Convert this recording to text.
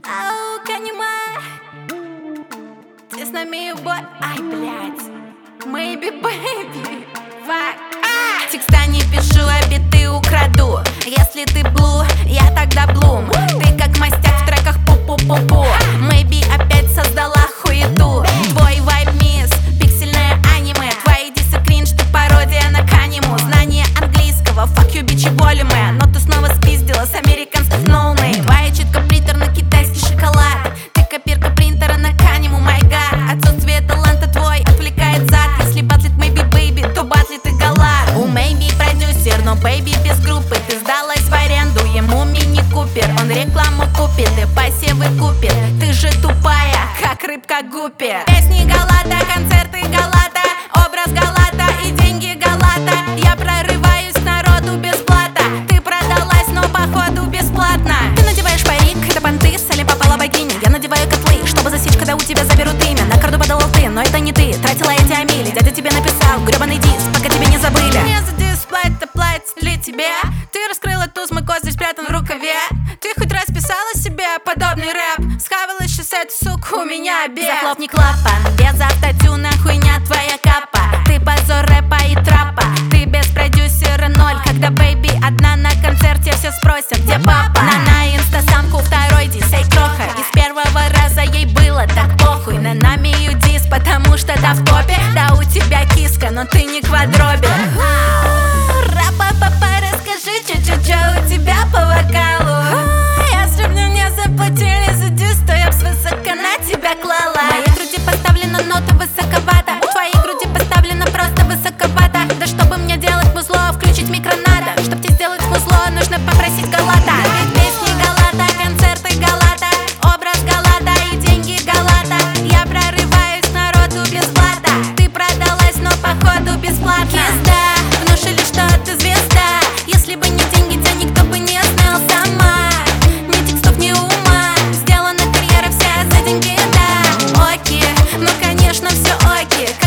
Ау, Канима, ты с нами, бой. Ай, блядь. Maybe, baby. Fuck. Текста не пишу, а биты украду. Если ты блу, я тогда блум. Ты как мастяк в треках пу-пу-пу-пу. Maybe опять создала хуету. Твой вайб мисс, пиксельное аниме. Твои дисы кринж, ты пародия на Каниму. Знание английского, fuck you, бичи, волюме. Но ты снова спиздила с американских ноунейм. Твоя читка принтер на китайский шоколад. Ты копирка принтера на Каниму, my god. Отсутствие таланта твой отвлекает зад. Если батлит maybe baby, то батлит и галат. У maybe продюсер, но baby без группы. Ты сдалась в аренду, ему мини-купер. Он рекламу купит и посевы купит. Ты же тупая, как рыбка гуппи. Песни Галата, концерты Галата, образ Галата и деньги Галата. Я прорываюсь к народу бесплатно. Ты продалась, но походу бесплатно. Ты надеваешь парик, это понты, соли попала богиня. Я надеваю котлы, чтобы засечь, когда у тебя заберут имя. На карду подал ты, но это не ты. Тратила эти амели, дядя тебе написал гребаный диск, пока тебя не забыли. Мне за дисплей это платит ли тебе? Ты раскрыла туз, мой козырь спрятан в рукаве. Ты хоть раз писала себе подобный рэп? Схавала сейчас эту суку, у меня обед. Захлопни клапан, без автотюна хуйня твоя капа. Ты позор рэпа и трапа. Ты без продюсера ноль. Когда бэйби одна на концерте, все спросят, где папа. На инстасамку второй дис, эй кроха. И с первого раза ей было так похуй. На нами ее дис, потому что та в топе. Да у тебя киска, но ты не квадробер. Ра-па-па-па, расскажи, чё-чё-чё у тебя по вокалу. Если б мне заплатили за дис, то я б свысока на тебя клала. В моей груди поставлена нота высоковата. В твоей груди поставлена просто высоковата. Да чтобы мне делать музло, включить микро надо. Чтоб тебе сделать музло, нужно попросить Галата. Ведь песни Галата, концерты Галата, образ Галата и деньги Галата. Я прорываюсь к народу без блата. Ты продалась, но походу бесплатно. Кизда, внушили, что ты звезда. Если бы не деньги, тебя никто бы не знал сама. Ни текстов, ни ума. Сделана карьера вся за деньги, да. Оки, ну конечно все оки.